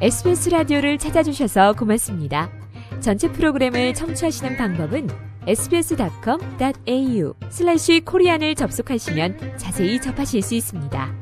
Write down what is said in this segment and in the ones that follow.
SBS 라디오를 찾아주셔서 고맙습니다. 전체 프로그램을 청취하시는 방법은 sbs.com.au/korean을 접속하시면 자세히 접하실 수 있습니다.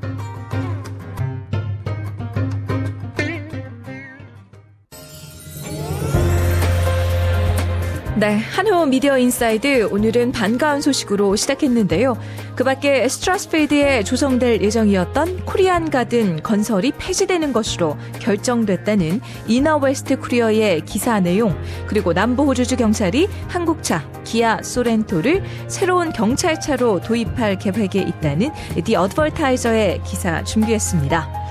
네, 한호 미디어 인사이드 오늘은 반가운 소식으로 시작했는데요. 그 밖에 스트라스필드에 조성될 예정이었던 코리안 가든 건설이 폐지되는 것으로 결정됐다는 이너 웨스트 쿠리어의 기사 내용, 그리고 남부호주주 경찰이 한국차 기아 소렌토를 새로운 경찰차로 도입할 계획에 있다는 디 어드버타이저의 기사 준비했습니다.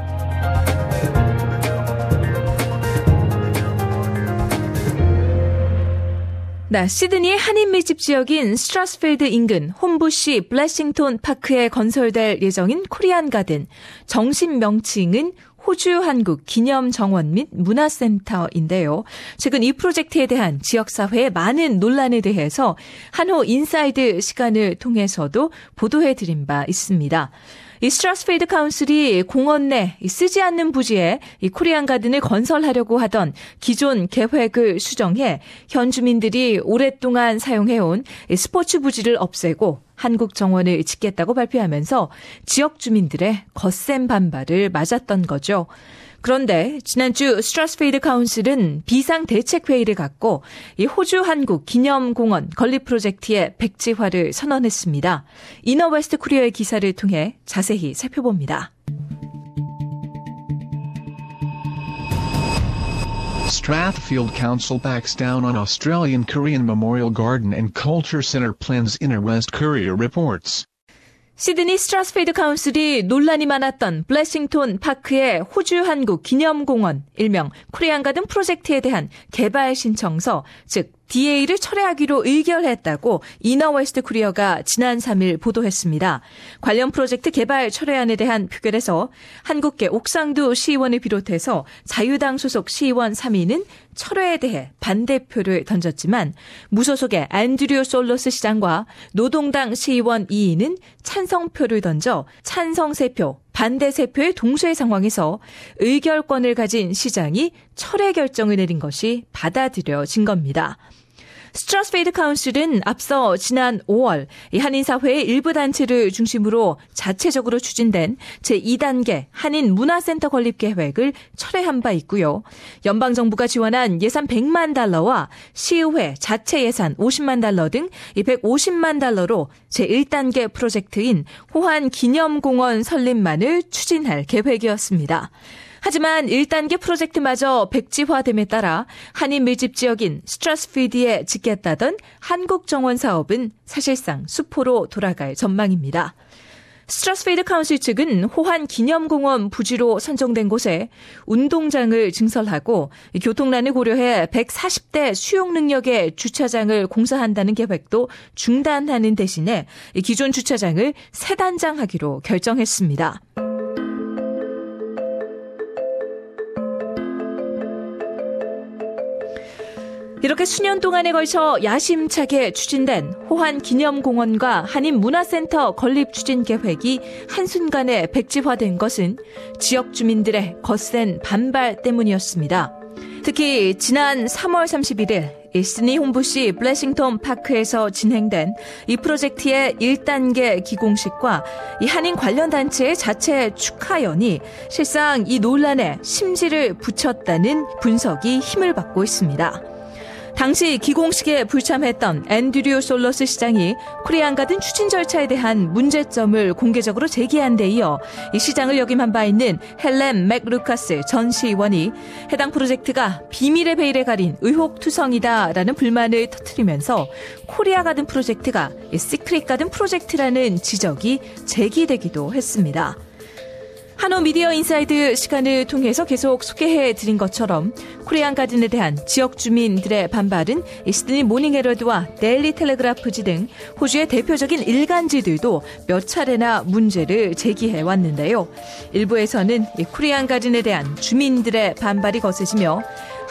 네, 시드니의 한인 밀집 지역인 스트라스필드 인근 홈부시 블래싱톤 파크에 건설될 예정인 코리안 가든. 정식 명칭은 호주 한국 기념정원 및 문화센터인데요. 최근 이 프로젝트에 대한 지역사회의 많은 논란에 대해서 한호 인사이드 시간을 통해서도 보도해드린 바 있습니다. 이 스트라스필드 카운슬이 공원 내 쓰지 않는 부지에 이 코리안 가든을 건설하려고 하던 기존 계획을 수정해 현 주민들이 오랫동안 사용해온 스포츠 부지를 없애고 한국 정원을 짓겠다고 발표하면서 지역 주민들의 거센 반발을 맞았던 거죠. 그런데 지난주 스트라스필드 카운슬은 비상대책회의를 갖고 이 호주 한국 기념공원 건립 프로젝트의 백지화를 선언했습니다. 이너 웨스트 쿠리어의 기사를 통해 자세히 살펴봅니다. Strathfield Council backs down on Australian Korean Memorial Garden and Culture Centre plans, Inner West Courier reports. 시드니 스트라스필드 카운슬이 논란이 많았던 블래싱톤 파크의 호주 한국 기념공원, 일명 코리안 가든 프로젝트에 대한 개발 신청서, 즉 DA를 철회하기로 의결했다고 이너 웨스트 쿠리어가 지난 3일 보도했습니다. 관련 프로젝트 개발 철회안에 대한 표결에서 한국계 옥상두 시의원을 비롯해서 자유당 소속 시의원 3인은 철회에 대해 반대표를 던졌지만 무소속의 앤드류 솔로스 시장과 노동당 시의원 2인은 찬성표를 던져 찬성 3표, 반대 3표의 동시의 상황에서 의결권을 가진 시장이 철회 결정을 내린 것이 받아들여진 겁니다. 스트라스필드 카운슬은 앞서 지난 5월 한인사회의 일부 단체를 중심으로 자체적으로 추진된 제2단계 한인 문화센터 건립 계획을 철회한 바 있고요. 연방정부가 지원한 예산 100만 달러와 시의회 자체 예산 50만 달러 등 150만 달러로 제1단계 프로젝트인 호환 기념공원 설립만을 추진할 계획이었습니다. 하지만 1단계 프로젝트마저 백지화됨에 따라 한인 밀집 지역인 스트라스필드에 짓겠다던 한국 정원 사업은 사실상 수포로 돌아갈 전망입니다. 스트라스필드 카운슬 측은 호환 기념공원 부지로 선정된 곳에 운동장을 증설하고 교통난을 고려해 140대 수용 능력의 주차장을 공사한다는 계획도 중단하는 대신에 기존 주차장을 새 단장하기로 결정했습니다. 이렇게 수년 동안에 걸쳐 야심차게 추진된 호환 기념공원과 한인 문화센터 건립 추진 계획이 한순간에 백지화된 것은 지역 주민들의 거센 반발 때문이었습니다. 특히 지난 3월 31일 시드니 홈부시 블래싱톤 파크에서 진행된 이 프로젝트의 1단계 기공식과 이 한인 관련 단체의 자체 축하연이 실상 이 논란에 심지를 붙였다는 분석이 힘을 받고 있습니다. 당시 기공식에 불참했던 앤드류 솔로스 시장이 코리안 가든 추진 절차에 대한 문제점을 공개적으로 제기한 데 이어 이 시장을 역임한 바 있는 헬렌 맥루카스 전 시의원이 해당 프로젝트가 비밀의 베일에 가린 의혹투성이다라는 불만을 터뜨리면서 코리아 가든 프로젝트가 시크릿 가든 프로젝트라는 지적이 제기되기도 했습니다. 한호 미디어 인사이드 시간을 통해서 계속 소개해드린 것처럼 코리안 가든에 대한 지역 주민들의 반발은 시드니 모닝 헤럴드와 데일리 텔레그라프지 등 호주의 대표적인 일간지들도 몇 차례나 문제를 제기해왔는데요. 일부에서는 코리안 가든에 대한 주민들의 반발이 거세지며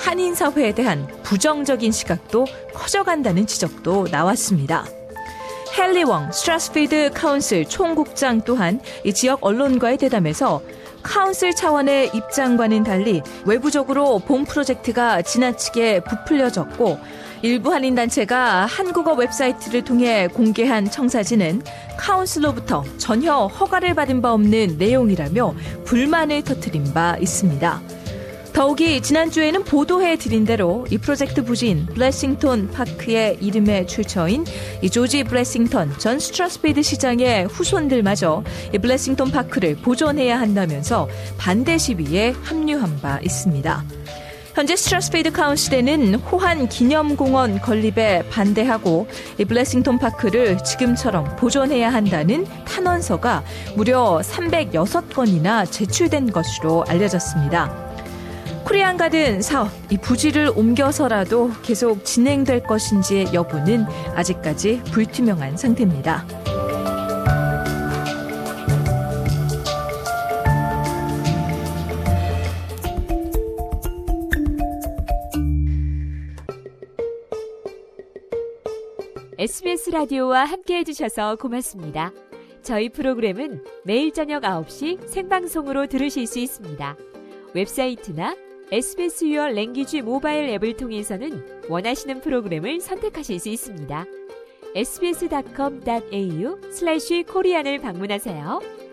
한인사회에 대한 부정적인 시각도 커져간다는 지적도 나왔습니다. 헨리 스트라스필드 카운슬 총국장 또한 이 지역 언론과의 대담에서 카운슬 차원의 입장과는 달리 외부적으로 본 프로젝트가 지나치게 부풀려졌고 일부 한인단체가 한국어 웹사이트를 통해 공개한 청사진은 카운슬로부터 전혀 허가를 받은 바 없는 내용이라며 불만을 터뜨린 바 있습니다. 더욱이 지난주에는 보도해드린 대로 이 프로젝트 부지인 블레싱턴 파크의 이름에 출처인 이 조지 블레싱턴 전 스트라스필드 시장의 후손들마저 이 블레싱턴 파크를 보존해야 한다면서 반대 시위에 합류한 바 있습니다. 현재 스트라스필드 카운슬에는 호환 기념공원 건립에 반대하고 이 블레싱턴 파크를 지금처럼 보존해야 한다는 탄원서가 무려 306건이나 제출된 것으로 알려졌습니다. 코리안 가든 사업, 이 부지를 옮겨서라도 계속 진행될 것인지 여부는 아직까지 불투명한 상태입니다. SBS 라디오와 함께해 주셔서 고맙습니다. 저희 프로그램은 매일 저녁 9시 생방송으로 들으실 수 있습니다. 웹사이트나 SBS Your Language 모바일 앱을 통해서는 원하시는 프로그램을 선택하실 수 있습니다. sbs.com.au/korean을 방문하세요.